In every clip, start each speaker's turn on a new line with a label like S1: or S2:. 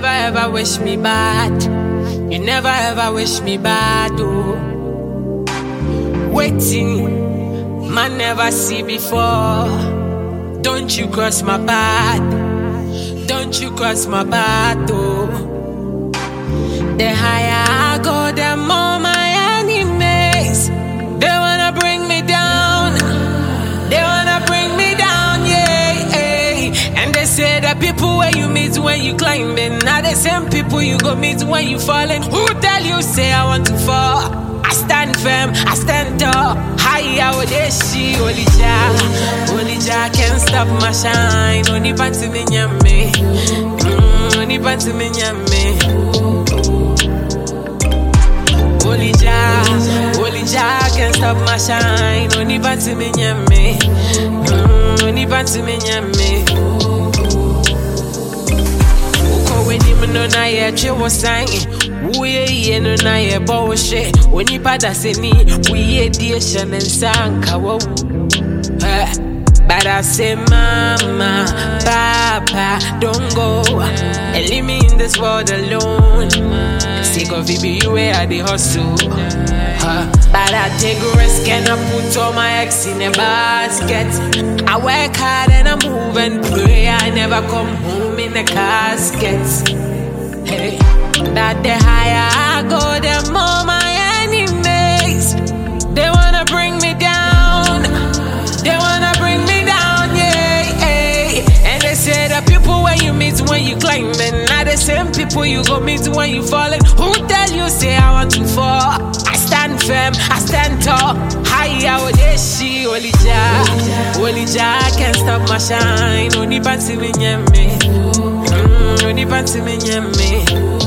S1: never ever wish me bad. You never ever wish me bad, oh. Waiting, man never see before. Don't you cross my path. Don't you cross my path, oh. The higher I go, the more my enemies. They wanna bring me down. They wanna bring me down, yeah, yeah. And they say the people where you meet when you climbing, now the same people you go meet when you falling. Who tell you say I want to fall? I stand firm, I stand tall. Higher with this shit, only Jah can't stop my shine. Only panty me nyame, only panty me nyame. Only Jah can't stop my shine. Only panty me nyame, only panty me nyame. Uko weni mno na ye chewo sangi. We no na ye bullshit. When you pada seni, we diation and sanka wo. But I say, Mama, Papa, don't go and leave me in this world alone. Sick of it, be where I the hustle. But I take risk and I put all my eggs in a basket. I work hard and I move and pray. I never come home in a casket. Hey. That the higher I go, the more my enemies. They wanna bring me down. They wanna bring me down, yeah, yeah. And they say the people where you meet when you climbing, not the same people you go meet when you falling. Who tell you say I want to fall? I stand firm, I stand tall. Higher with this shit, only Jah can't stop my shine. Only panty me nyame, only panty me nyame.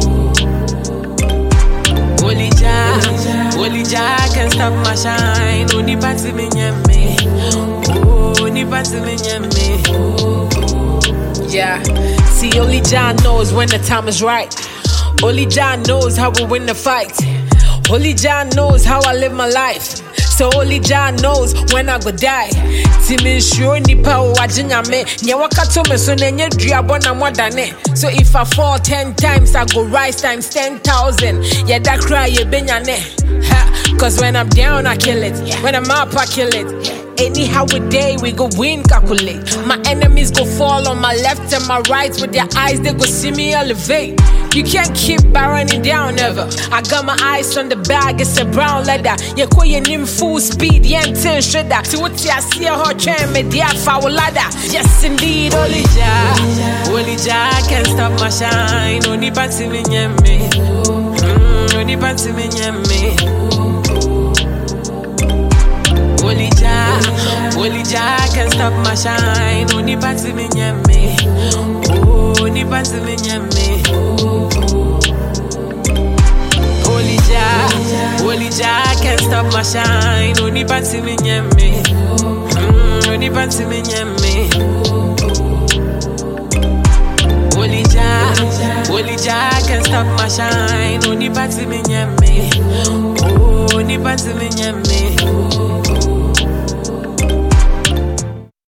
S1: Only Jah can stop my shine. Only panty me nyame, only panty me nyame. Yeah, see, only Jah knows when the time is right. Only Jah knows how we win the fight. Only Jah knows how I live my life. So only Jah knows when I go die. Timin sure nipa wajinya me. Nye wakato me so nenye driabona more than it. So if I fall 10 times, I go rise times 10,000. Yeah, that cry ye benyane. Cause when I'm down, I kill it. When I'm up, I kill it. Anyhow a day we go win, calculate. My enemies go fall on my left and my right. With their eyes, they go see me elevate. You can't keep running down ever. I got my eyes on the bag, it's a brown leather. You call your name full speed, yeah, 10 shredder. To what you see a hot train, me dear foul ladder. Yes, indeed, only Jah can't stop my shine. Only panty me nyame, only panty me nyame. Only Jah can't stop my shine. Only panty me nyame, only panty me nyame. Only Jah can't stop my shine. Only panty me nyame, only panty me nyame. Only Jah can't stop my shine. Only panty me nyame, only panty me nyame.